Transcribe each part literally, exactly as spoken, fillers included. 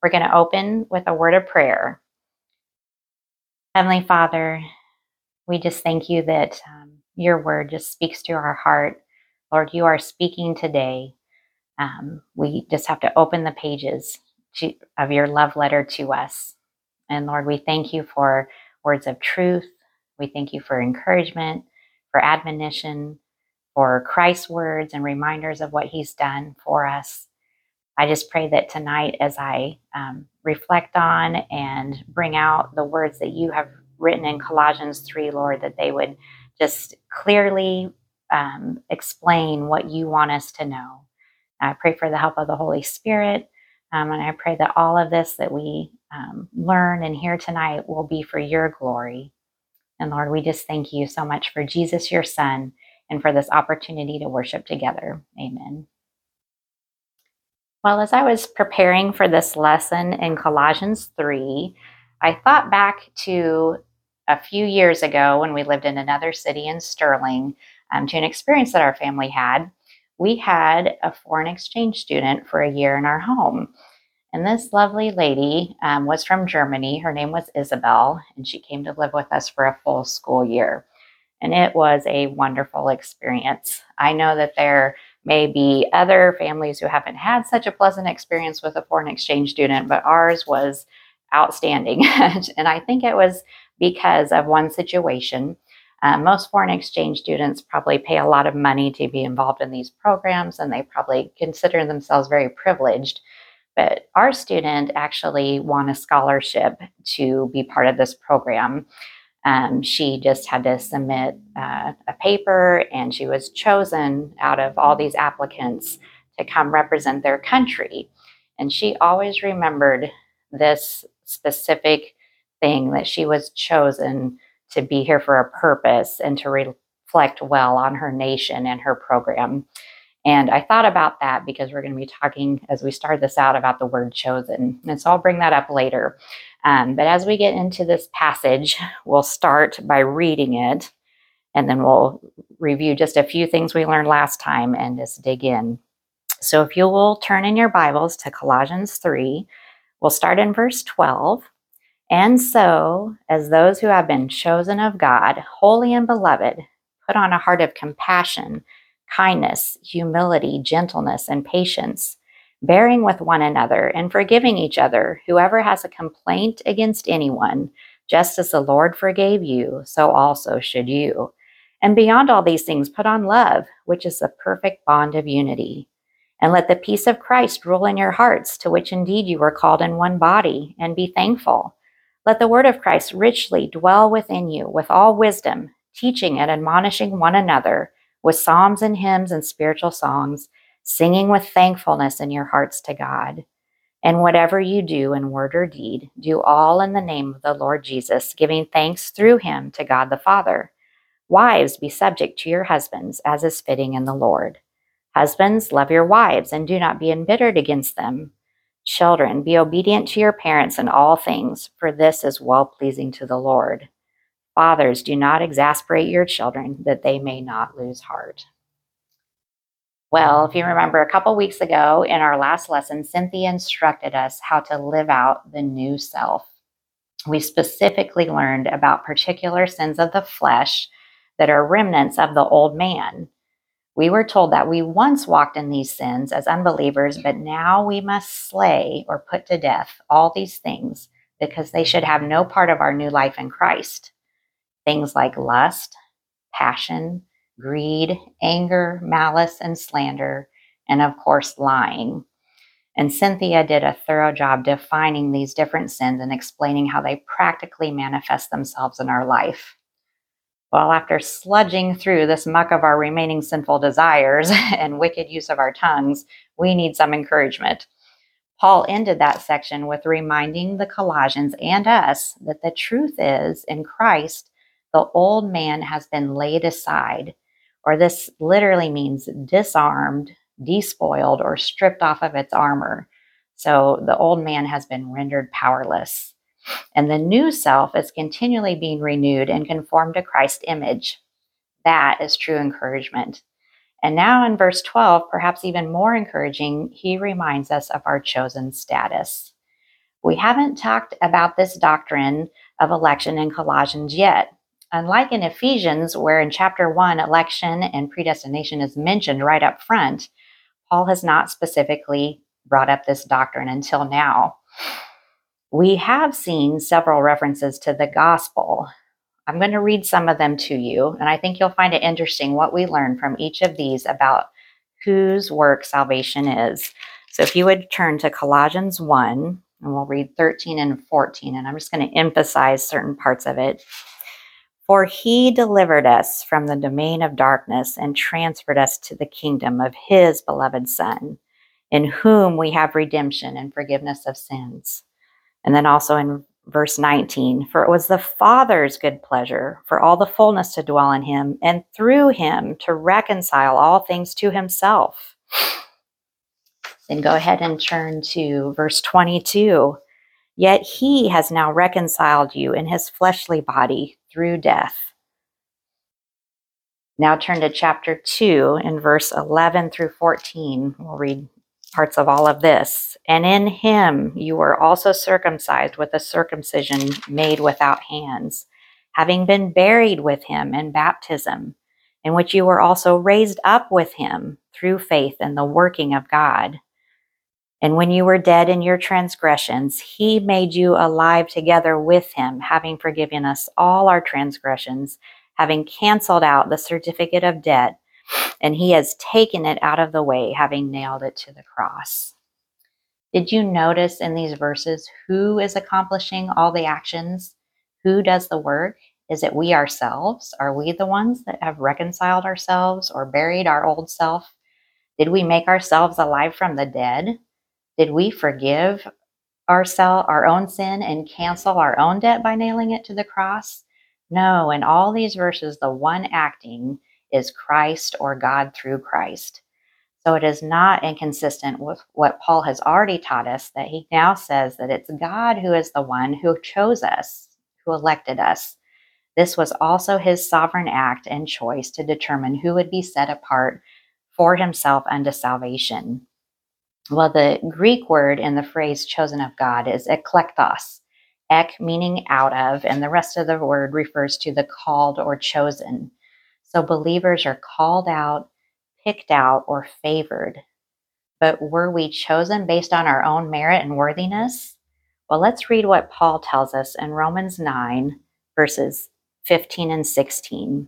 We're going to open with a word of prayer. Heavenly Father, we just thank you that um, your word just speaks to our heart. Lord, you are speaking today. Um, we just have to open the pages to, of your love letter to us. And Lord, we thank you for words of truth. We thank you for encouragement, for admonition, for Christ's words and reminders of what he's done for us. I just pray that tonight, as I um, reflect on and bring out the words that you have written in Colossians three, Lord, that they would just clearly um, explain what you want us to know. I pray for the help of the Holy Spirit. Um, and I pray that all of this that we um, learn and hear tonight will be for your glory. And Lord, we just thank you so much for Jesus, your son, and for this opportunity to worship together. Amen. Well, as I was preparing for this lesson in Colossians three, I thought back to a few years ago when we lived in another city in Sterling, um, to an experience that our family had. We had a foreign exchange student for a year in our home. And this lovely lady um, was from Germany. Her name was Isabel, and she came to live with us for a full school year. And it was a wonderful experience. I know that there may be other families who haven't had such a pleasant experience with a foreign exchange student, but ours was outstanding. And I think it was because of one situation. Uh, most foreign exchange students probably pay a lot of money to be involved in these programs, and they probably consider themselves very privileged. But our student actually won a scholarship to be part of this program. Um, she just had to submit uh, a paper, and she was chosen out of all these applicants to come represent their country. And she always remembered this specific thing, that she was chosen to be here for a purpose and to reflect well on her nation and her program. And I thought about that because we're going to be talking, as we start this out, about the word chosen. And so I'll bring that up later. Um, but as we get into this passage, we'll start by reading it, and then we'll review just a few things we learned last time and just dig in. So if you will turn in your Bibles to Colossians three, we'll start in verse twelve. And so, as those who have been chosen of God, holy and beloved, put on a heart of compassion, kindness, humility, gentleness, and patience, bearing with one another and forgiving each other. Whoever has a complaint against anyone, just as the Lord forgave you, so also should you. And beyond all these things, put on love, which is the perfect bond of unity. And let the peace of Christ rule in your hearts, to which indeed you were called in one body, and be thankful. Let the word of Christ richly dwell within you with all wisdom, teaching and admonishing one another with psalms and hymns and spiritual songs, singing with thankfulness in your hearts to God. And whatever you do in word or deed, do all in the name of the Lord Jesus, giving thanks through him to God the Father. Wives, be subject to your husbands, as is fitting in the Lord. Husbands, love your wives and do not be embittered against them. Children, be obedient to your parents in all things, for this is well-pleasing to the Lord. Fathers, do not exasperate your children, that they may not lose heart. Well, if you remember, a couple weeks ago in our last lesson, Cynthia instructed us how to live out the new self. We specifically learned about particular sins of the flesh that are remnants of the old man. We were told that we once walked in these sins as unbelievers, but now we must slay or put to death all these things because they should have no part of our new life in Christ. Things like lust, passion, greed, anger, malice, and slander, and of course, lying. And Cynthia did a thorough job defining these different sins and explaining how they practically manifest themselves in our life. Well, after sludging through this muck of our remaining sinful desires and wicked use of our tongues, we need some encouragement. Paul ended that section with reminding the Colossians and us that the truth is, in Christ, the old man has been laid aside, or this literally means disarmed, despoiled, or stripped off of its armor. So the old man has been rendered powerless. And the new self is continually being renewed and conformed to Christ's image. That is true encouragement. And now in verse twelve, perhaps even more encouraging, he reminds us of our chosen status. We haven't talked about this doctrine of election in Colossians yet. Unlike in Ephesians, where in chapter one, election and predestination is mentioned right up front, Paul has not specifically brought up this doctrine until now. We have seen several references to the gospel. I'm going to read some of them to you, and I think you'll find it interesting what we learn from each of these about whose work salvation is. So if you would turn to Colossians one, and we'll read thirteen and fourteen, and I'm just going to emphasize certain parts of it. For he delivered us from the domain of darkness and transferred us to the kingdom of his beloved Son, in whom we have redemption and forgiveness of sins. And then also in verse nineteen, for it was the Father's good pleasure for all the fullness to dwell in him, and through him to reconcile all things to himself. Then go ahead and turn to verse twenty-two. Yet he has now reconciled you in his fleshly body through death. Now turn to chapter two in verse eleven through fourteen. We'll read parts of all of this. And in him you were also circumcised with a circumcision made without hands, having been buried with him in baptism, in which you were also raised up with him through faith in the working of God. And when you were dead in your transgressions, he made you alive together with him, having forgiven us all our transgressions, having canceled out the certificate of debt, and he has taken it out of the way, having nailed it to the cross. Did you notice in these verses who is accomplishing all the actions? Who does the work? Is it we ourselves? Are we the ones that have reconciled ourselves or buried our old self? Did we make ourselves alive from the dead? Did we forgive ourselves, our own sin, and cancel our own debt by nailing it to the cross? No, in all these verses, the one acting is Christ or God through Christ. So it is not inconsistent with what Paul has already taught us, that he now says that it's God who is the one who chose us, who elected us. This was also his sovereign act and choice to determine who would be set apart for himself unto salvation. Well, the Greek word in the phrase chosen of God is eklektos, ek meaning out of, and the rest of the word refers to the called or chosen. So believers are called out, picked out, or favored. But were we chosen based on our own merit and worthiness? Well, let's read what Paul tells us in Romans nine, verses fifteen and sixteen.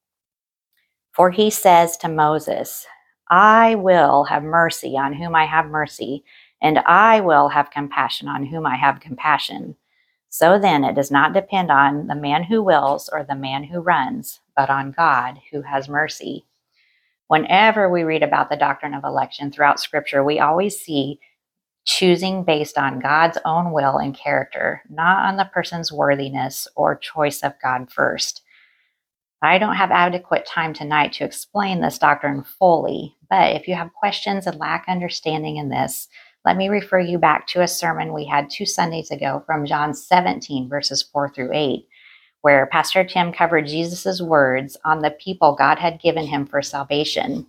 For he says to Moses, I will have mercy on whom I have mercy, and I will have compassion on whom I have compassion. So then it does not depend on the man who wills or the man who runs, but on God who has mercy. Whenever we read about the doctrine of election throughout Scripture, we always see choosing based on God's own will and character, not on the person's worthiness or choice of God first. I don't have adequate time tonight to explain this doctrine fully, but if you have questions and lack understanding in this, let me refer you back to a sermon we had two Sundays ago from John seventeen, verses four through eight, where Pastor Tim covered Jesus' words on the people God had given him for salvation.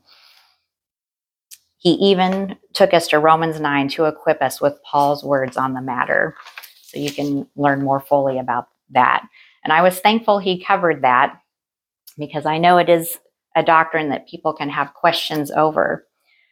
He even took us to Romans nine to equip us with Paul's words on the matter, so you can learn more fully about that. And I was thankful he covered that, because I know it is a doctrine that people can have questions over.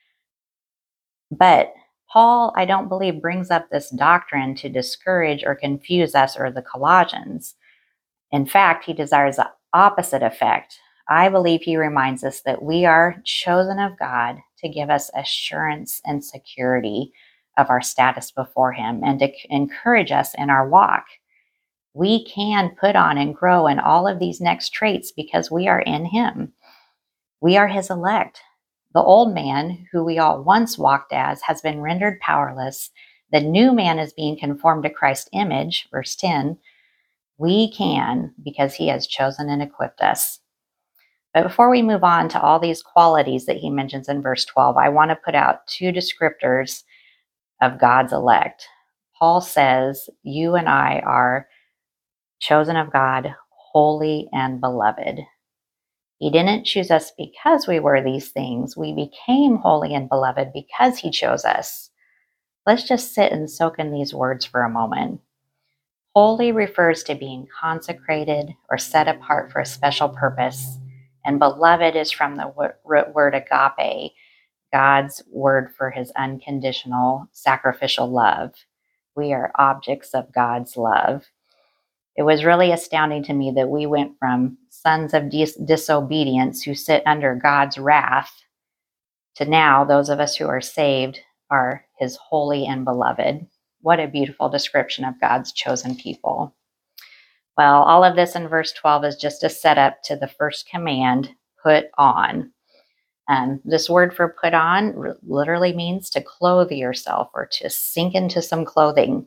But Paul, I don't believe, brings up this doctrine to discourage or confuse us or the Colossians. In fact, he desires the opposite effect. I believe he reminds us that we are chosen of God to give us assurance and security of our status before him and to encourage us in our walk. We can put on and grow in all of these next traits because we are in him. We are his elect. The old man, who we all once walked as, has been rendered powerless. The new man is being conformed to Christ's image, verse ten. We can because he has chosen and equipped us. But before we move on to all these qualities that he mentions in verse twelve, I want to put out two descriptors of God's elect. Paul says, you and I are chosen of God, holy and beloved. He didn't choose us because we were these things. We became holy and beloved because he chose us. Let's just sit and soak in these words for a moment. Holy refers to being consecrated or set apart for a special purpose, and beloved is from the word agape, God's word for his unconditional sacrificial love. We are objects of God's love. It was really astounding to me that we went from sons of dis- disobedience who sit under God's wrath to now those of us who are saved are his holy and beloved. What a beautiful description of God's chosen people. Well, all of this in verse twelve is just a setup to the first command, put on. Um, this word for put on r- literally means to clothe yourself or to sink into some clothing.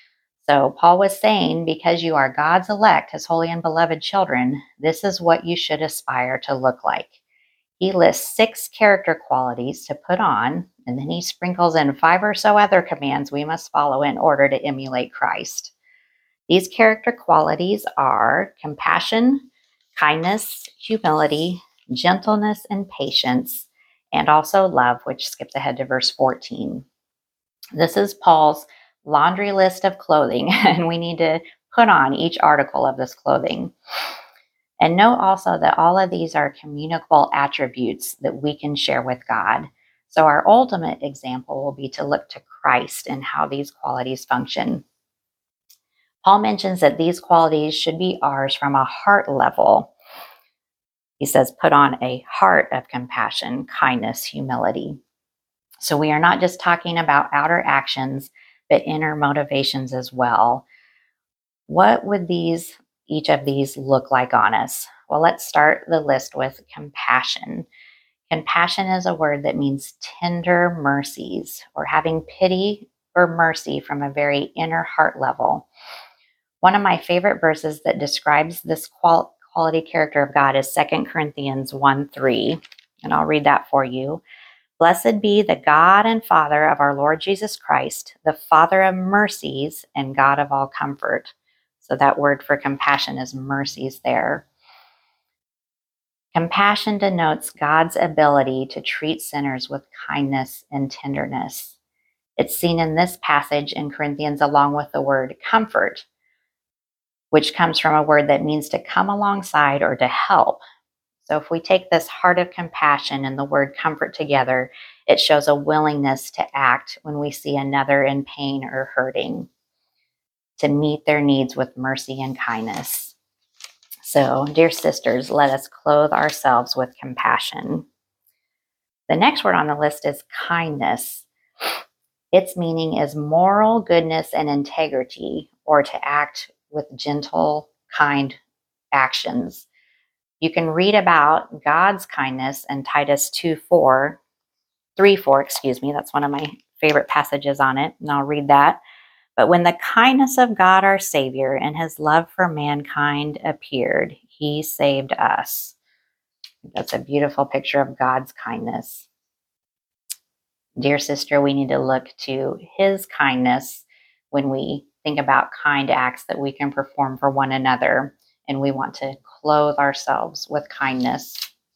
So Paul was saying, because you are God's elect, his holy and beloved children, this is what you should aspire to look like. He lists six character qualities to put on, and then he sprinkles in five or so other commands we must follow in order to emulate Christ. These character qualities are compassion, kindness, humility, gentleness, and patience, and also love, which skips ahead to verse fourteen. This is Paul's laundry list of clothing, and we need to put on each article of this clothing. And note also that all of these are communicable attributes that we can share with God. So our ultimate example will be to look to Christ and how these qualities function. Paul mentions that these qualities should be ours from a heart level. He says, put on a heart of compassion, kindness, humility. So we are not just talking about outer actions, but inner motivations as well. What would these, each of these look like on us? Well, let's start the list with compassion. Compassion is a word that means tender mercies or having pity or mercy from a very inner heart level. One of my favorite verses that describes this qual- quality character of God is Second Corinthians one three, and I'll read that for you. Blessed be the God and Father of our Lord Jesus Christ, the Father of mercies and God of all comfort. So that word for compassion is mercies there. Compassion denotes God's ability to treat sinners with kindness and tenderness. It's seen in this passage in Corinthians along with the word comfort, which comes from a word that means to come alongside or to help. So if we take this heart of compassion and the word comfort together, it shows a willingness to act when we see another in pain or hurting, to meet their needs with mercy and kindness. So, dear sisters, let us clothe ourselves with compassion. The next word on the list is kindness. Its meaning is moral goodness and integrity, or to act with gentle, kind actions. You can read about God's kindness in Titus two four, three four, excuse me. That's one of my favorite passages on it, and I'll read that. But when the kindness of God our Savior and his love for mankind appeared, he saved us. That's a beautiful picture of God's kindness. Dear sister, we need to look to his kindness when we think about kind acts that we can perform for one another, and we want to clothe ourselves with kindness.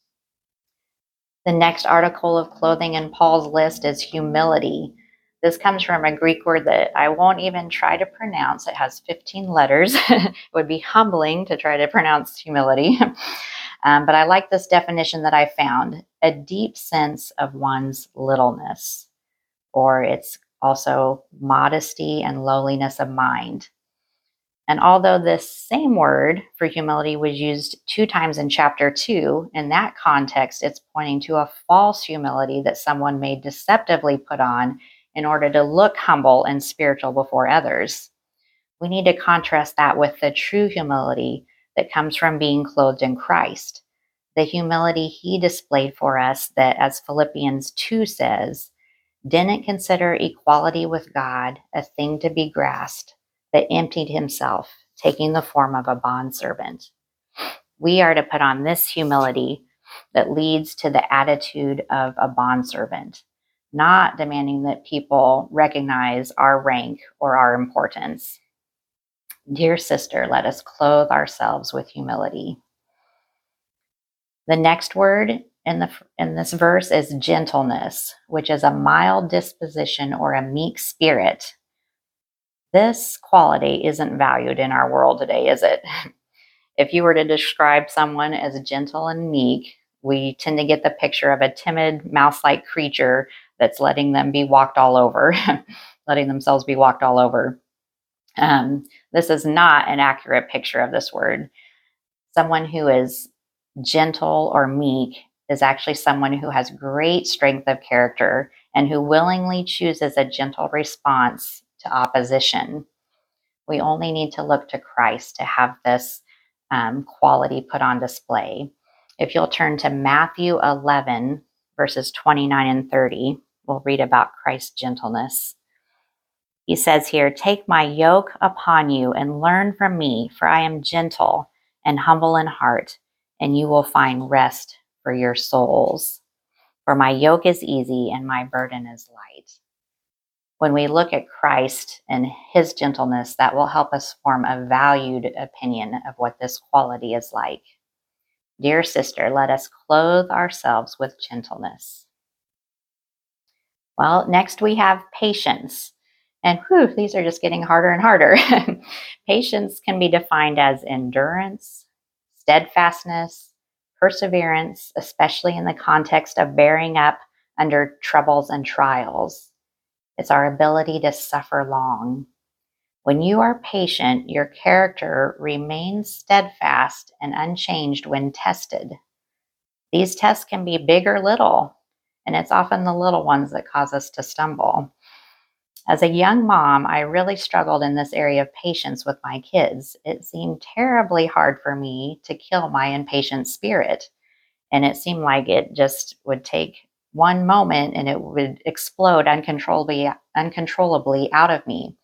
The next article of clothing in Paul's list is humility. This comes from a Greek word that I won't even try to pronounce. It has fifteen letters. It would be humbling to try to pronounce humility. Um, but I like this definition that I found, a deep sense of one's littleness, or it's also modesty and lowliness of mind. And although this same word for humility was used two times in chapter two, in that context, it's pointing to a false humility that someone may deceptively put on in order to look humble and spiritual before others. We need to contrast that with the true humility that comes from being clothed in Christ. The humility he displayed for us that, as Philippians two says, didn't consider equality with God a thing to be grasped, but emptied himself, taking the form of a bondservant. We are to put on this humility that leads to the attitude of a bondservant, not demanding that people recognize our rank or our importance. Dear sister, let us clothe ourselves with humility. The next word in the in this verse is gentleness, which is a mild disposition or a meek spirit. This quality isn't valued in our world today, is it? If you were to describe someone as gentle and meek, we tend to get the picture of a timid, mouse-like creature that's letting them be walked all over, letting themselves be walked all over. Um, this is not an accurate picture of this word. Someone who is gentle or meek is actually someone who has great strength of character and who willingly chooses a gentle response to opposition. We only need to look to Christ to have this um, quality put on display. If you'll turn to Matthew eleven, verses twenty-nine and thirty, we'll read about Christ's gentleness. He says here, "Take my yoke upon you and learn from me, for I am gentle and humble in heart, and you will find rest for your souls. For my yoke is easy and my burden is light." When we look at Christ and his gentleness, that will help us form a valued opinion of what this quality is like. Dear sister, let us clothe ourselves with gentleness. Well, next we have patience. And whew, these are just getting harder and harder. Patience can be defined as endurance, steadfastness, perseverance, especially in the context of bearing up under troubles and trials. It's our ability to suffer long. When you are patient, your character remains steadfast and unchanged when tested. These tests can be big or little, and it's often the little ones that cause us to stumble. As a young mom, I really struggled in this area of patience with my kids. It seemed terribly hard for me to kill my impatient spirit, and it seemed like it just would take one moment and it would explode uncontrollably, uncontrollably out of me.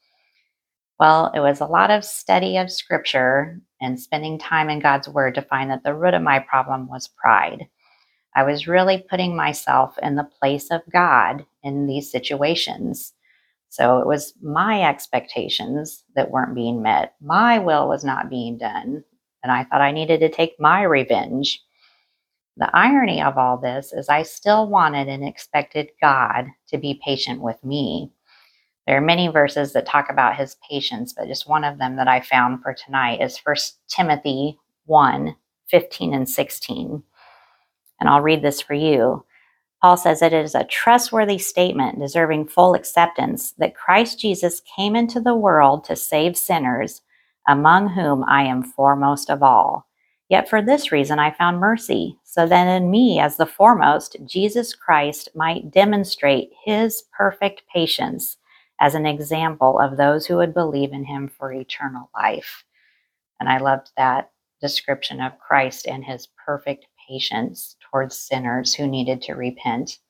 Well, it was a lot of study of scripture and spending time in God's word to find that the root of my problem was pride. I was really putting myself in the place of God in these situations. So it was my expectations that weren't being met. My will was not being done. And I thought I needed to take my revenge. The irony of all this is I still wanted and expected God to be patient with me. There are many verses that talk about his patience, but just one of them that I found for tonight is First Timothy one, fifteen and sixteen. And I'll read this for you. Paul says it is a trustworthy statement deserving full acceptance that Christ Jesus came into the world to save sinners, among whom I am foremost of all. Yet for this reason I found mercy, so that in me as the foremost, Jesus Christ might demonstrate his perfect patience as an example of those who would believe in him for eternal life. And I loved that description of Christ and his perfect patience towards sinners who needed to repent.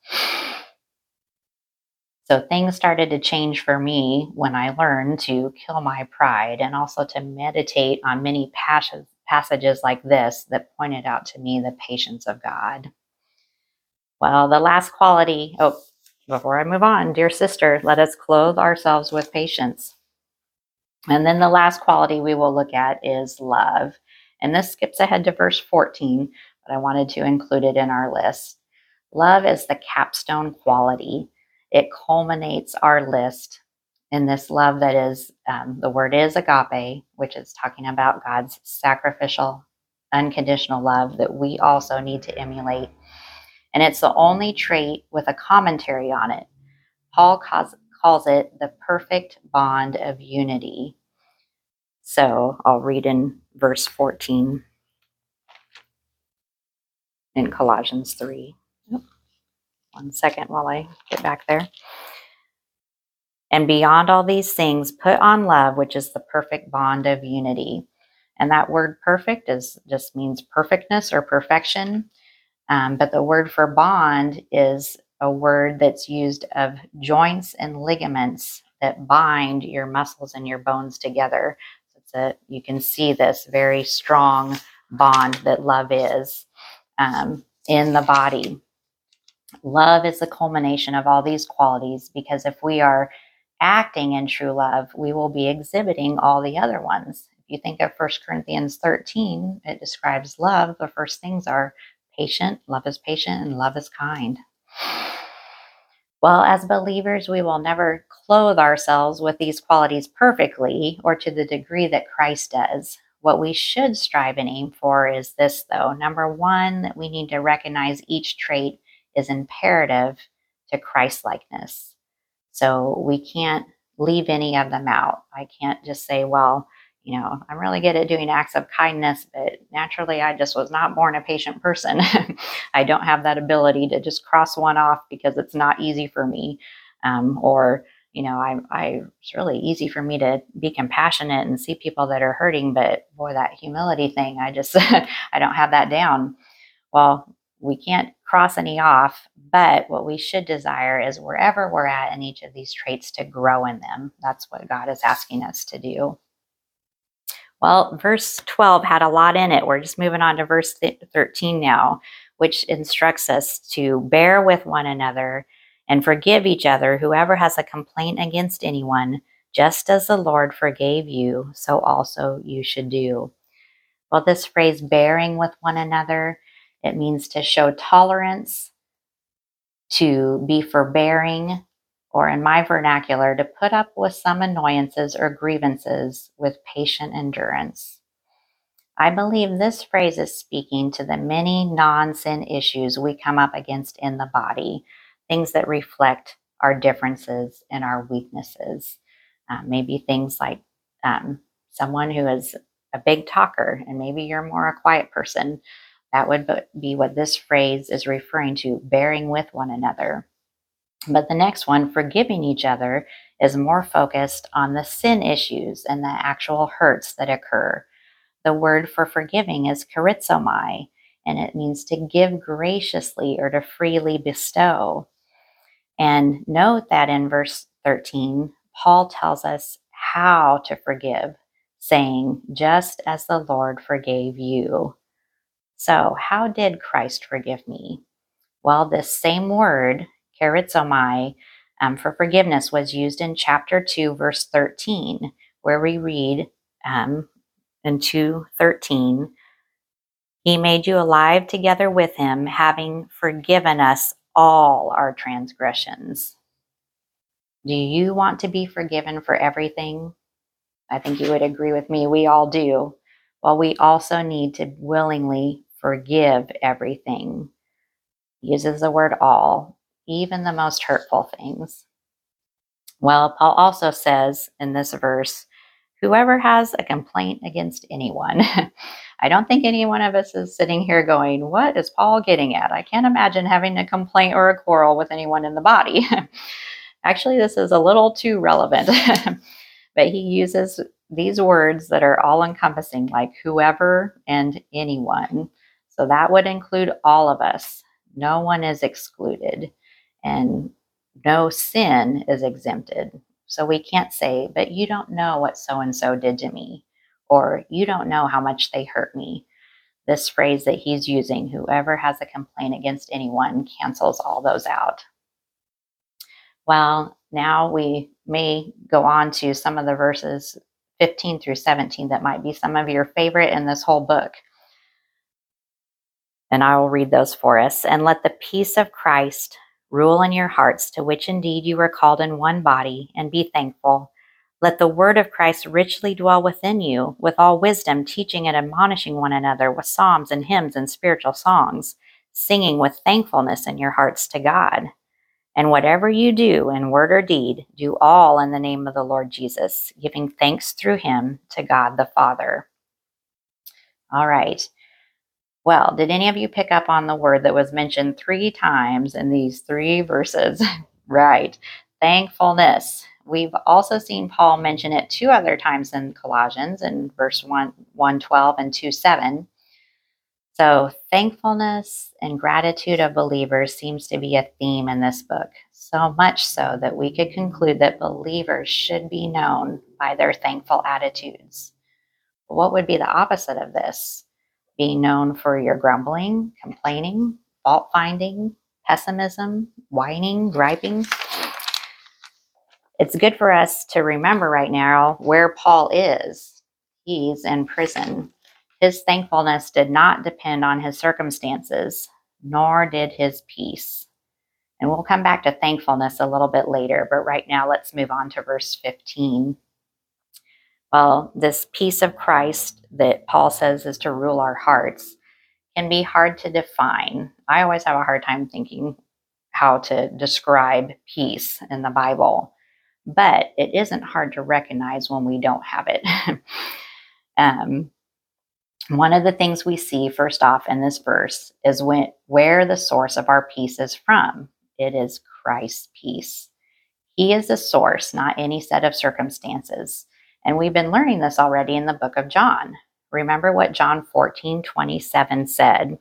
So things started to change for me when I learned to kill my pride and also to meditate on many passages passages like this that pointed out to me the patience of God. Well, the last quality, oh, before I move on, dear sister, let us clothe ourselves with patience. And then the last quality we will look at is love. And this skips ahead to verse fourteen, but I wanted to include it in our list. Love is the capstone quality. It culminates our list in this love that is, um, the word is agape, which is talking about God's sacrificial, unconditional love that we also need to emulate. And it's the only trait with a commentary on it. Paul calls, calls it the perfect bond of unity. So I'll read in verse fourteen in Colossians three. One second while I get back there. And beyond all these things, put on love, which is the perfect bond of unity. And that word perfect is just means perfectness or perfection. Um, but the word for bond is a word that's used of joints and ligaments that bind your muscles and your bones together. It's a, you can see this very strong bond that love is um, in the body. Love is the culmination of all these qualities, because if we are acting in true love, we will be exhibiting all the other ones. If you think of First Corinthians thirteen, it describes love. The first things are patient, love is patient, and love is kind. Well, as believers, we will never clothe ourselves with these qualities perfectly or to the degree that Christ does. What we should strive and aim for is this, though. Number one, that we need to recognize each trait is imperative to Christ-likeness. So we can't leave any of them out. I can't just say, well, you know, I'm really good at doing acts of kindness, but naturally I just was not born a patient person. I don't have that ability to just cross one off because it's not easy for me. Um, or, you know, I, I, it's really easy for me to be compassionate and see people that are hurting, but boy, that humility thing, I just, I don't have that down. Well, we can't cross any off, but what we should desire is wherever we're at in each of these traits to grow in them. That's what God is asking us to do. Well, verse twelve had a lot in it. We're just moving on to verse thirteen now, which instructs us to bear with one another and forgive each other. Whoever has a complaint against anyone, just as the Lord forgave you, so also you should do. Well, this phrase, bearing with one another, it means to show tolerance, to be forbearing, or in my vernacular, to put up with some annoyances or grievances with patient endurance. I believe this phrase is speaking to the many non-sin issues we come up against in the body, things that reflect our differences and our weaknesses. Uh, maybe things like um, someone who is a big talker, and maybe you're more a quiet person. That would be what this phrase is referring to, bearing with one another. But the next one, forgiving each other, is more focused on the sin issues and the actual hurts that occur. The word for forgiving is charizomai, and it means to give graciously or to freely bestow. And note that in verse thirteen, Paul tells us how to forgive, saying, just as the Lord forgave you. So how did Christ forgive me? Well, this same word, charizomai, um, for forgiveness was used in chapter two, verse thirteen, where we read um, in two thirteen, he made you alive together with him, having forgiven us all our transgressions. Do you want to be forgiven for everything? I think you would agree with me. We all do. Well, we also need to willingly forgive everything. He uses the word all, even the most hurtful things. Well, Paul also says in this verse, whoever has a complaint against anyone. I don't think any one of us is sitting here going, what is Paul getting at? I can't imagine having a complaint or a quarrel with anyone in the body. Actually, this is a little too relevant. But he uses these words that are all encompassing, like whoever and anyone. So that would include all of us. No one is excluded, and no sin is exempted. So we can't say, but you don't know what so-and-so did to me, or you don't know how much they hurt me. This phrase that he's using, whoever has a complaint against anyone, cancels all those out. Well, now we may go on to some of the verses fifteen through seventeen that might be some of your favorite in this whole book. And I will read those for us. And let the peace of Christ rule in your hearts, to which indeed you were called in one body, and be thankful. Let the word of Christ richly dwell within you, with all wisdom, teaching and admonishing one another with psalms and hymns and spiritual songs, singing with thankfulness in your hearts to God. And whatever you do in word or deed, do all in the name of the Lord Jesus, giving thanks through him to God the Father. All right. Well, did any of you pick up on the word that was mentioned three times in these three verses? Right. Thankfulness. We've also seen Paul mention it two other times in Colossians, in verse one, one twelve and two seven. So thankfulness and gratitude of believers seems to be a theme in this book, so much so that we could conclude that believers should be known by their thankful attitudes. What would be the opposite of this? Being known for your grumbling, complaining, fault-finding, pessimism, whining, griping. It's good for us to remember right now where Paul is. He's in prison. His thankfulness did not depend on his circumstances, nor did his peace. And we'll come back to thankfulness a little bit later, but right now let's move on to verse fifteen. Well, this peace of Christ that Paul says is to rule our hearts can be hard to define. I always have a hard time thinking how to describe peace in the Bible, but it isn't hard to recognize when we don't have it. um, one of the things we see first off in this verse is when, where the source of our peace is from. It is Christ's peace. He is the source, not any set of circumstances. And we've been learning this already in the book of John. Remember what John fourteen twenty-seven said.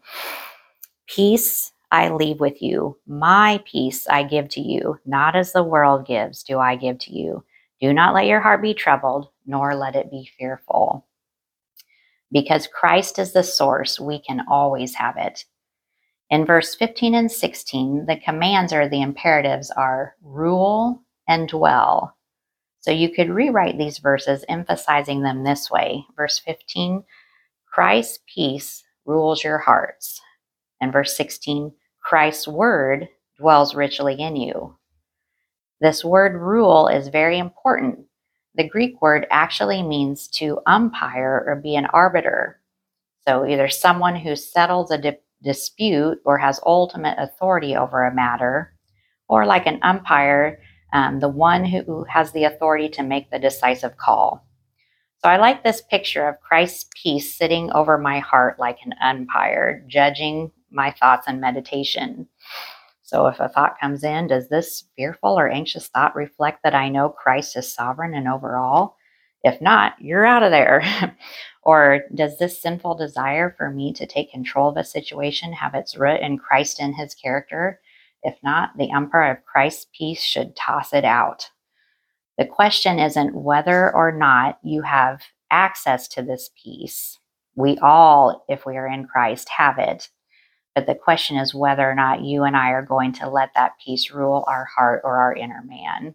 Peace I leave with you. My peace I give to you. Not as the world gives, do I give to you. Do not let your heart be troubled, nor let it be fearful. Because Christ is the source, we can always have it. In verse fifteen and sixteen, the commands or the imperatives are rule and dwell. So you could rewrite these verses emphasizing them this way. Verse fifteen, Christ's peace rules your hearts. And verse sixteen, Christ's word dwells richly in you. This word rule is very important. The Greek word actually means to umpire or be an arbiter. So either someone who settles a di- dispute or has ultimate authority over a matter, or like an umpire, um, the one who has the authority to make the decisive call. So I like this picture of Christ's peace sitting over my heart like an umpire, judging my thoughts and meditation. So if a thought comes in, does this fearful or anxious thought reflect that I know Christ is sovereign and over all? If not, you're out of there. Or does this sinful desire for me to take control of a situation have its root in Christ and his character? If not, the umpire of Christ's peace should toss it out. The question isn't whether or not you have access to this peace. We all, if we are in Christ, have it. But the question is whether or not you and I are going to let that peace rule our heart or our inner man.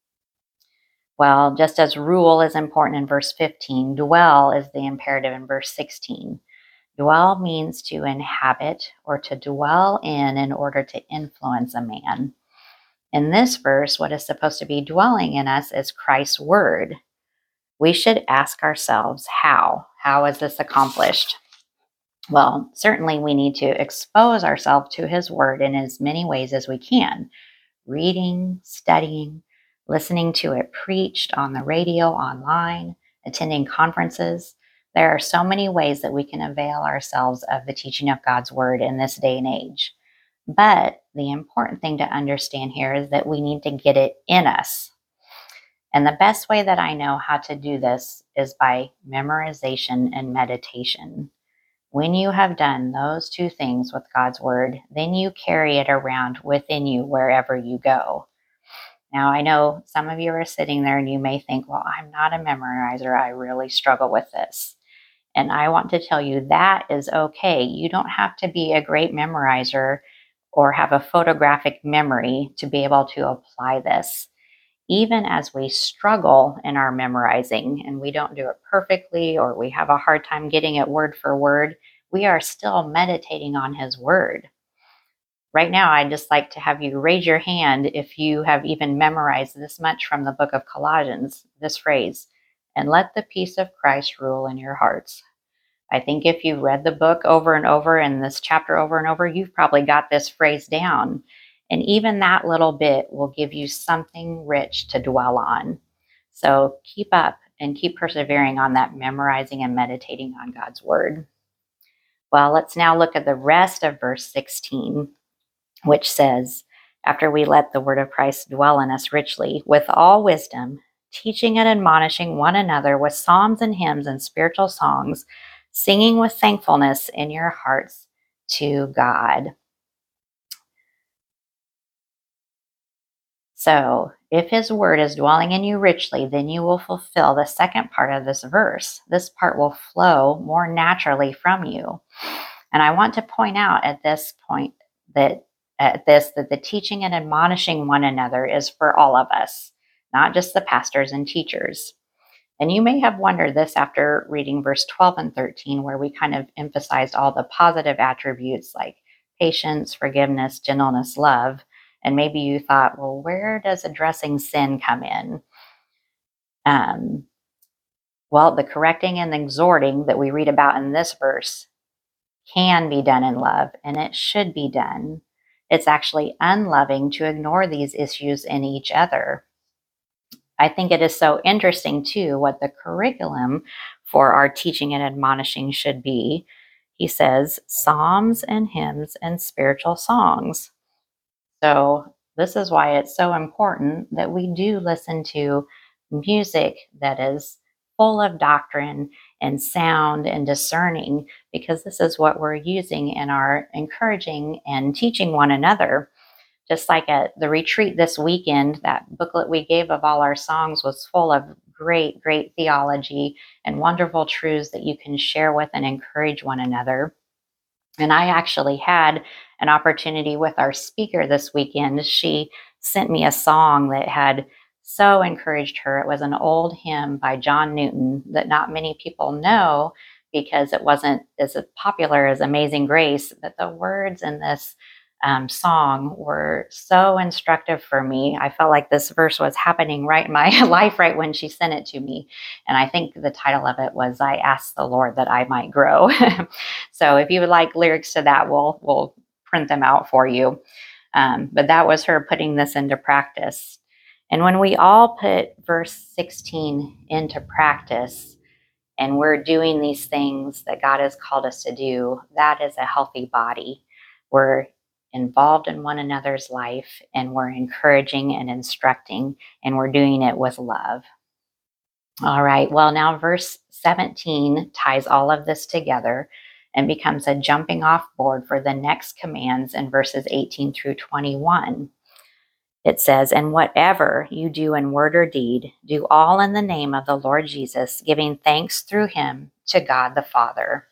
Well, just as rule is important in verse fifteen, dwell is the imperative in verse sixteen. Dwell means to inhabit or to dwell in in order to influence a man. In this verse, what is supposed to be dwelling in us is Christ's word. We should ask ourselves, how? How is this accomplished? Well, certainly we need to expose ourselves to his word in as many ways as we can. Reading, studying, listening to it preached on the radio, online, attending conferences. There are so many ways that we can avail ourselves of the teaching of God's word in this day and age. But the important thing to understand here is that we need to get it in us. And the best way that I know how to do this is by memorization and meditation. When you have done those two things with God's word, then you carry it around within you wherever you go. Now, I know some of you are sitting there and you may think, well, I'm not a memorizer. I really struggle with this. And I want to tell you that is okay. You don't have to be a great memorizer or have a photographic memory to be able to apply this. Even as we struggle in our memorizing and we don't do it perfectly or we have a hard time getting it word for word, we are still meditating on his word. Right now, I'd just like to have you raise your hand if you have even memorized this much from the book of Colossians, this phrase, and let the peace of Christ rule in your hearts. I think if you've read the book over and over and this chapter over and over, you've probably got this phrase down. And even that little bit will give you something rich to dwell on. So keep up and keep persevering on that memorizing and meditating on God's word. Well, let's now look at the rest of verse sixteen, which says, after we let the word of Christ dwell in us richly, with all wisdom, teaching and admonishing one another with psalms and hymns and spiritual songs, singing with thankfulness in your hearts to God. So, if his word is dwelling in you richly, then you will fulfill the second part of this verse. This part will flow more naturally from you. And I want to point out at this point that at this that the teaching and admonishing one another is for all of us, not just the pastors and teachers. And you may have wondered this after reading verse twelve and thirteen, where we kind of emphasized all the positive attributes like patience, forgiveness, gentleness, love. And maybe you thought, well, where does addressing sin come in? Um, well, the correcting and exhorting that we read about in this verse can be done in love, and it should be done. It's actually unloving to ignore these issues in each other. I think it is so interesting, too, what the curriculum for our teaching and admonishing should be. He says, psalms and hymns and spiritual songs. So this is why it's so important that we do listen to music that is full of doctrine and sound and discerning, because this is what we're using in our encouraging and teaching one another. Just like at the retreat this weekend, that booklet we gave of all our songs was full of great, great theology and wonderful truths that you can share with and encourage one another. And I actually had an opportunity with our speaker this weekend. She sent me a song that had so encouraged her. It was an old hymn by John Newton that not many people know because it wasn't as popular as Amazing Grace, but the words in this um, song were so instructive for me. I felt like this verse was happening right in my life right when she sent it to me. And I think the title of it was, I Asked the Lord That I Might Grow. So if you would like lyrics to that, we'll, we'll print them out for you. Um, but that was her putting this into practice. And when we all put verse sixteen into practice, and we're doing these things that God has called us to do, that is a healthy body. We're involved in one another's life, and we're encouraging and instructing, and we're doing it with love. All right, well, now verse seventeen ties all of this together and becomes a jumping off board for the next commands in verses eighteen through twenty-one. It says, and whatever you do in word or deed, do all in the name of the Lord Jesus, giving thanks through him to God the Father.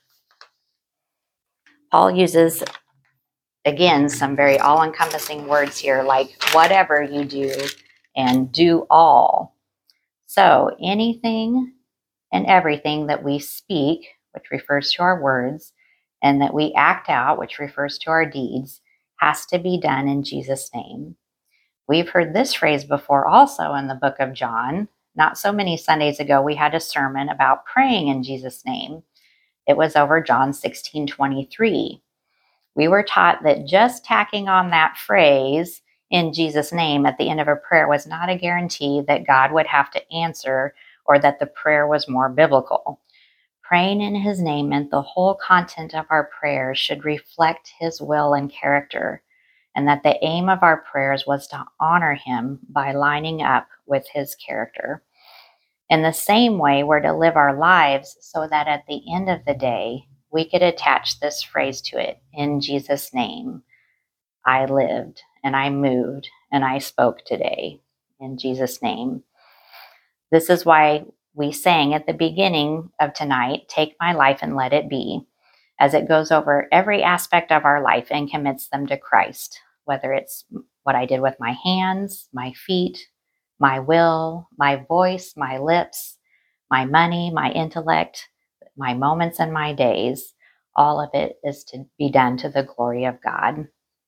Paul uses, again, some very all-encompassing words here, like whatever you do and do all. So anything and everything that we speak, which refers to our words, and that we act out, which refers to our deeds, has to be done in Jesus' name. We've heard this phrase before also in the book of John. Not so many Sundays ago, we had a sermon about praying in Jesus' name. It was over John sixteen twenty-three. We were taught that just tacking on that phrase, in Jesus' name, at the end of a prayer was not a guarantee that God would have to answer or that the prayer was more biblical. Praying in his name meant the whole content of our prayers should reflect his will and character, and that the aim of our prayers was to honor him by lining up with his character. In the same way, we're to live our lives so that at the end of the day, we could attach this phrase to it, in Jesus' name. I lived, and I moved, and I spoke today, in Jesus' name. This is why we sang at the beginning of tonight, take my life and let it be, as it goes over every aspect of our life and commits them to Christ, whether it's what I did with my hands, my feet, my will, my voice, my lips, my money, my intellect, my moments and my days. All of it is to be done to the glory of God.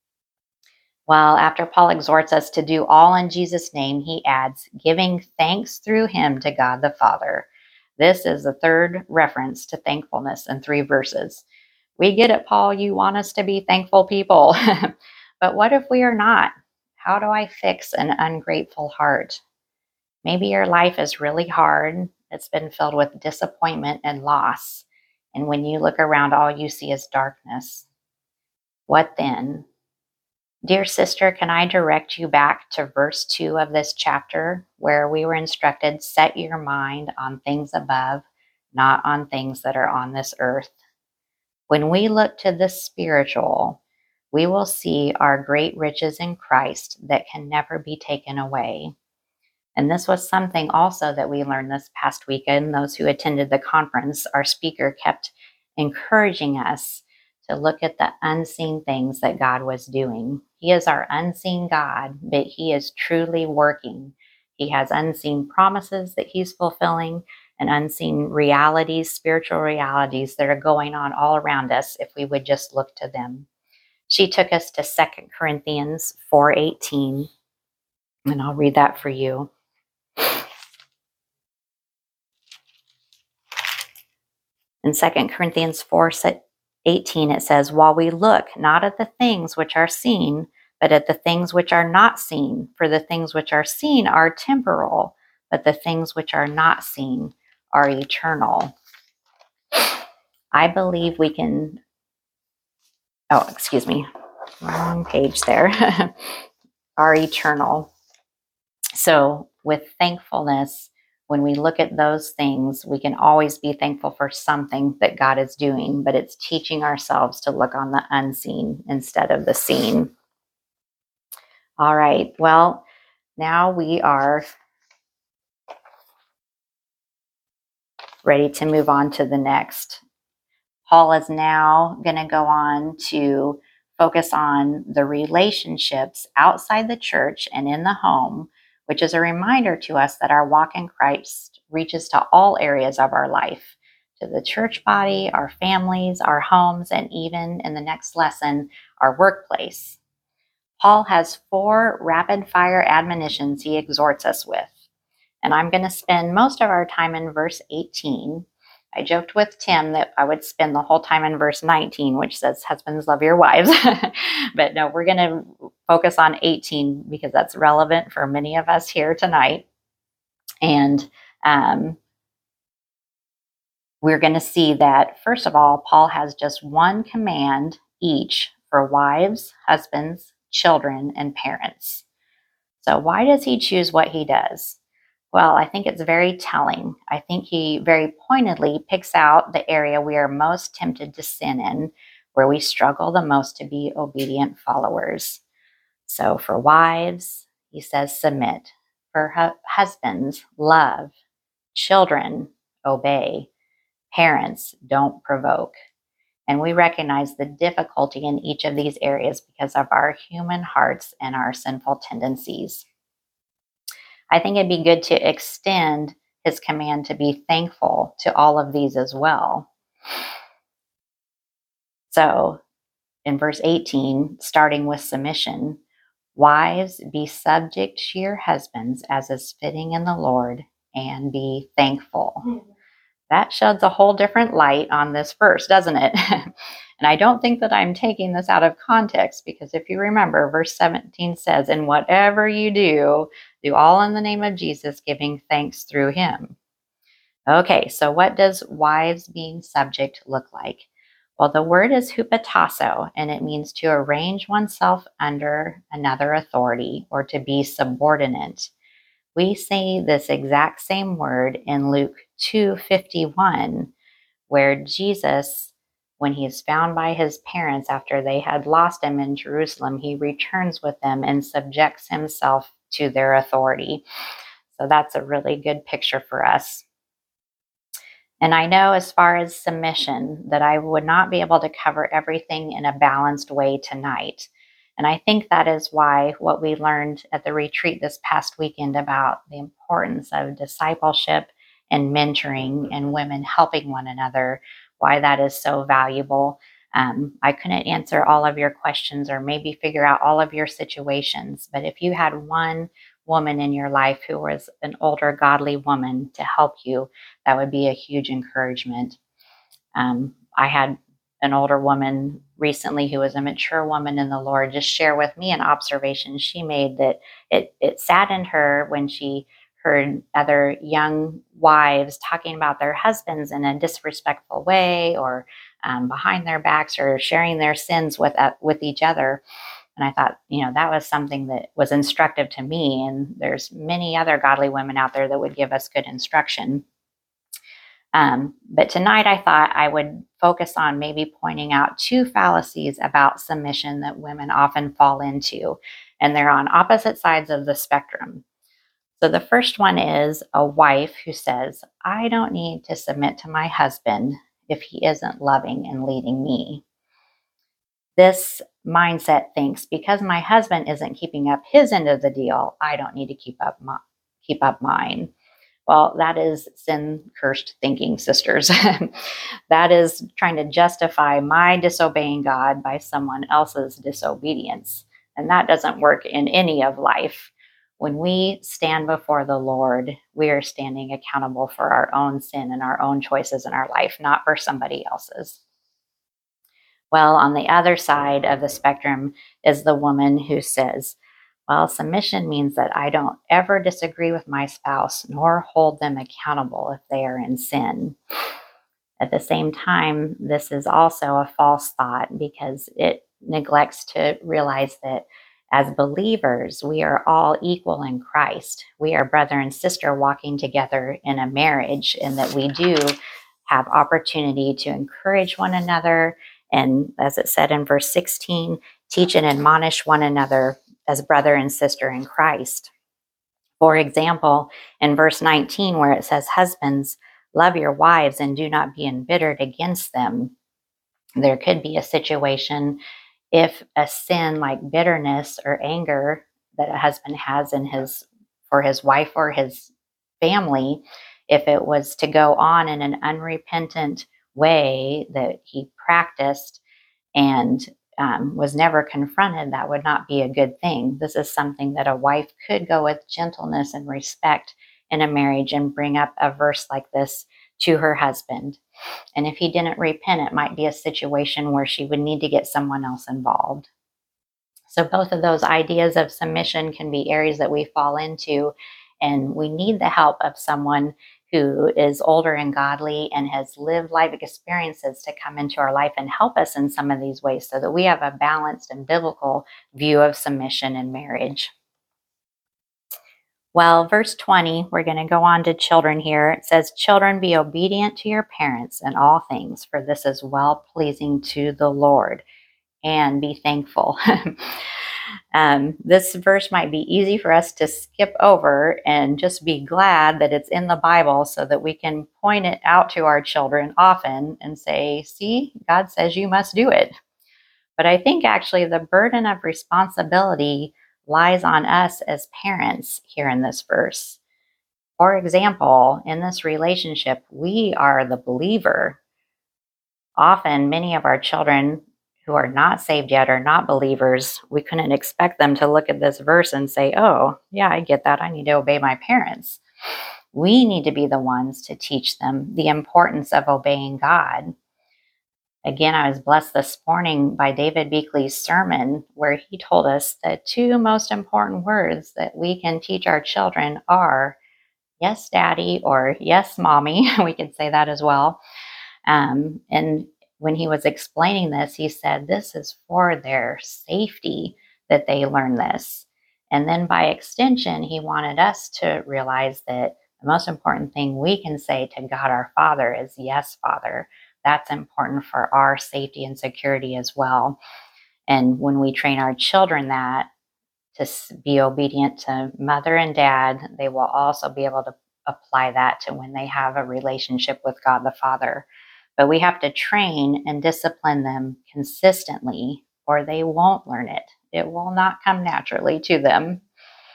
Well, after Paul exhorts us to do all in Jesus' name, he adds, giving thanks through him to God the Father. This is the third reference to thankfulness in three verses. We get it, Paul. You want us to be thankful people. But what if we are not? How do I fix an ungrateful heart? Maybe your life is really hard. It's been filled with disappointment and loss. And when you look around, all you see is darkness. What then? Dear sister, can I direct you back to verse two of this chapter, where we were instructed, set your mind on things above, not on things that are on this earth. When we look to the spiritual, we will see our great riches in Christ that can never be taken away. And this was something also that we learned this past weekend. Those who attended the conference, our speaker kept encouraging us to look at the unseen things that God was doing. He is our unseen God, but he is truly working. He has unseen promises that he's fulfilling and unseen realities, spiritual realities that are going on all around us if we would just look to them. She took us to Second Corinthians four eighteen, and I'll read that for you. In Second Corinthians four eighteen, it says, "While we look not at the things which are seen, but at the things which are not seen. For the things which are seen are temporal, but the things which are not seen are eternal." I believe we can, oh, excuse me, wrong page there, are eternal. So with thankfulness, when we look at those things, we can always be thankful for something that God is doing, but it's teaching ourselves to look on the unseen instead of the seen. All right, well, now we are ready to move on to the next. Paul is now going to go on to focus on the relationships outside the church and in the home, which is a reminder to us that our walk in Christ reaches to all areas of our life, to the church body, our families, our homes, and even in the next lesson, our workplace. Paul has four rapid-fire admonitions he exhorts us with, and I'm going to spend most of our time in verse eighteen. I joked with Tim that I would spend the whole time in verse nineteen, which says, "Husbands, love your wives." But no, we're going to focus on eighteen because that's relevant for many of us here tonight. And um, we're going to see that, first of all, Paul has just one command each for wives, husbands, children, and parents. So why does he choose what he does? Well, I think it's very telling. I think he very pointedly picks out the area we are most tempted to sin in, where we struggle the most to be obedient followers. So for wives, he says submit. For hu- husbands, love. Children, obey. Parents, don't provoke. And we recognize the difficulty in each of these areas because of our human hearts and our sinful tendencies. I think it'd be good to extend his command to be thankful to all of these as well. So in verse eighteen, starting with submission, wives, be subject to your husbands as is fitting in the Lord, and be thankful. Mm-hmm. That sheds a whole different light on this verse, doesn't it? And I don't think that I'm taking this out of context, because if you remember, verse seventeen says, "And whatever you do, do all in the name of Jesus, giving thanks through him." Okay, so what does wives being subject look like? Well, the word is hupotasso, and it means to arrange oneself under another authority or to be subordinate. We see this exact same word in Luke two fifty-one, where Jesus, when he is found by his parents after they had lost him in Jerusalem, he returns with them and subjects himself to their authority. So that's a really good picture for us. And I know, as far as submission, that I would not be able to cover everything in a balanced way tonight. And I think that is why what we learned at the retreat this past weekend about the importance of discipleship and mentoring and women helping one another, why that is so valuable. Um, I couldn't answer all of your questions or maybe figure out all of your situations, but if you had one woman in your life who was an older godly woman to help you, that would be a huge encouragement. Um, I had an older woman recently who was a mature woman in the Lord just share with me an observation she made that it, it saddened her when she heard other young wives talking about their husbands in a disrespectful way, or um, behind their backs, or sharing their sins with uh, with each other. And I thought, you know, that was something that was instructive to me. And there's many other godly women out there that would give us good instruction. Um, but tonight I thought I would focus on maybe pointing out two fallacies about submission that women often fall into, and they're on opposite sides of the spectrum. So the first one is a wife who says, "I don't need to submit to my husband if he isn't loving and leading me." This mindset thinks, because my husband isn't keeping up his end of the deal, I don't need to keep up my, keep up mine. Well, that is sin cursed thinking, sisters. That is trying to justify my disobeying God by someone else's disobedience. And that doesn't work in any of life. When we stand before the Lord, we are standing accountable for our own sin and our own choices in our life, not for somebody else's. Well, on the other side of the spectrum is the woman who says, well, submission means that I don't ever disagree with my spouse nor hold them accountable if they are in sin. At the same time, this is also a false thought because it neglects to realize that as believers, we are all equal in Christ. We are brother and sister walking together in a marriage, and that we do have opportunity to encourage one another. And as it said in verse sixteen, teach and admonish one another as brother and sister in Christ. For example, in verse nineteen, where it says, husbands, love your wives and do not be embittered against them. There could be a situation if a sin like bitterness or anger that a husband has in his for his wife or his family, if it was to go on in an unrepentant way that he practiced and um, was never confronted, that would not be a good thing. This is something that a wife could go with gentleness and respect in a marriage and bring up a verse like this to her husband. And if he didn't repent, it might be a situation where she would need to get someone else involved. So both of those ideas of submission can be areas that we fall into, and we need the help of someone who is older and godly and has lived life experiences to come into our life and help us in some of these ways so that we have a balanced and biblical view of submission in marriage. Well, verse twenty, we're going to go on to children here. It says, children, be obedient to your parents in all things, for this is well-pleasing to the Lord, and be thankful. um, this verse might be easy for us to skip over and just be glad that it's in the Bible so that we can point it out to our children often and say, see, God says you must do it. But I think actually the burden of responsibility lies on us as parents here in this verse. For example, in this relationship, we are the believer. Often, many of our children who are not saved yet are not believers. We couldn't expect them to look at this verse and say, oh, yeah, I get that. I need to obey my parents. We need to be the ones to teach them the importance of obeying God. Again, I was blessed this morning by David Beakley's sermon, where he told us the two most important words that we can teach our children are, yes, daddy, or yes, mommy. We could say that as well. Um, and when he was explaining this, he said, this is for their safety that they learn this. And then by extension, he wanted us to realize that the most important thing we can say to God our Father is, yes, Father. That's important for our safety and security as well. And when we train our children that, to be obedient to mother and dad, they will also be able to apply that to when they have a relationship with God the Father. But we have to train and discipline them consistently, or they won't learn it. It will not come naturally to them.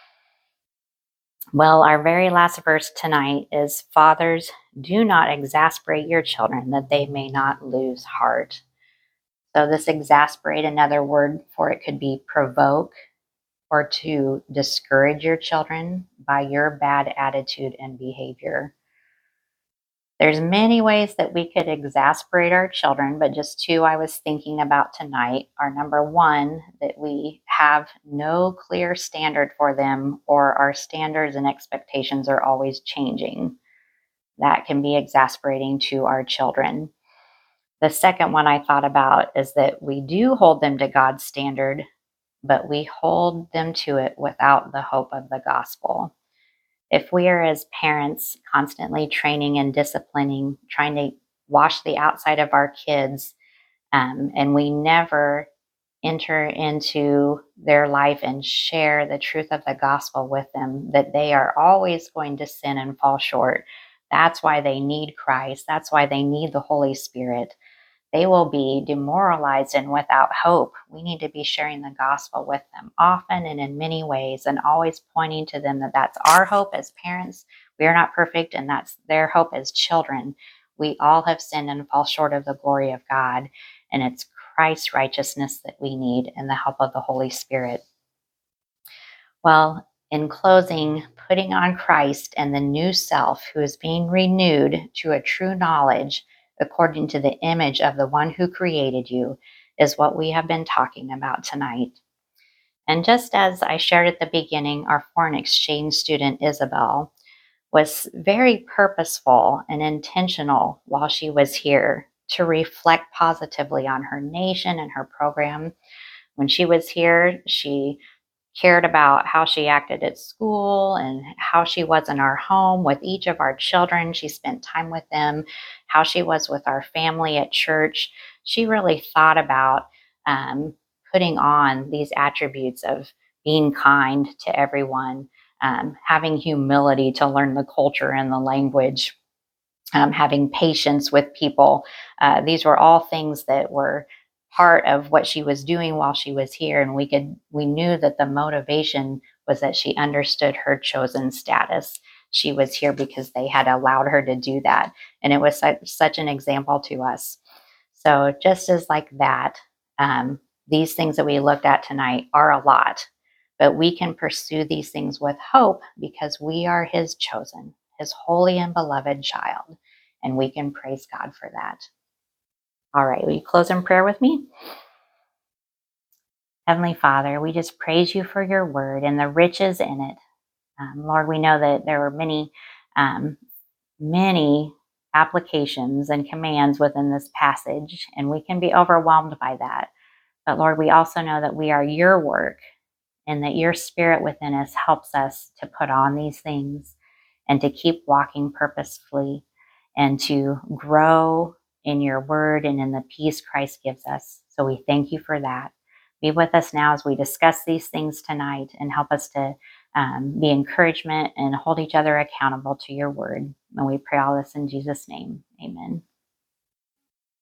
Well, our very last verse tonight is, fathers, do not exasperate your children that they may not lose heart. So this exasperate, another word for it could be provoke, or to discourage your children by your bad attitude and behavior. There's many ways that we could exasperate our children, but just two I was thinking about tonight are, number one, that we have no clear standard for them, or our standards and expectations are always changing. That can be exasperating to our children. The second one I thought about is that we do hold them to God's standard, but we hold them to it without the hope of the gospel. If we are, as parents, constantly training and disciplining, trying to wash the outside of our kids, um, and we never enter into their life and share the truth of the gospel with them, that they are always going to sin and fall short. That's why they need Christ. That's why they need the Holy Spirit. they will be demoralized and without hope. We need to be sharing the gospel with them often and in many ways, and always pointing to them that that's our hope as parents. We are not perfect, and that's their hope as children. We all have sinned and fall short of the glory of God, and it's Christ's righteousness that we need and the help of the Holy Spirit. Well, in closing, putting on Christ and the new self who is being renewed to a true knowledge according to the image of the one who created you is what we have been talking about tonight. And just as I shared at the beginning, our foreign exchange student, Isabel, was very purposeful and intentional while she was here to reflect positively on her nation and her program. When she was here, she cared about how she acted at school and how she was in our home with each of our children. She spent time with them, how she was with our family at church. She really thought about um, putting on these attributes of being kind to everyone, um, having humility to learn the culture and the language, um, having patience with people. Uh, these were all things that were part of what she was doing while she was here, and we could we knew that the motivation was that she understood her chosen status. She was here because they had allowed her to do that, and it was such, such an example to us. So just as like that, um, these things that we looked at tonight are a lot, but we can pursue these things with hope because we are his chosen, his holy and beloved child, and we can praise God for that. All right, will you close in prayer with me? Heavenly Father, we just praise you for your word and the riches in it. Um, Lord, we know that there were many, um, many applications and commands within this passage, and we can be overwhelmed by that. But Lord, we also know that we are your work and that your spirit within us helps us to put on these things and to keep walking purposefully and to grow in your word and in the peace Christ gives us. So we thank you for that. Be with us now as we discuss these things tonight, and help us to um, be encouragement and hold each other accountable to your word. And we pray all this in Jesus' name. Amen.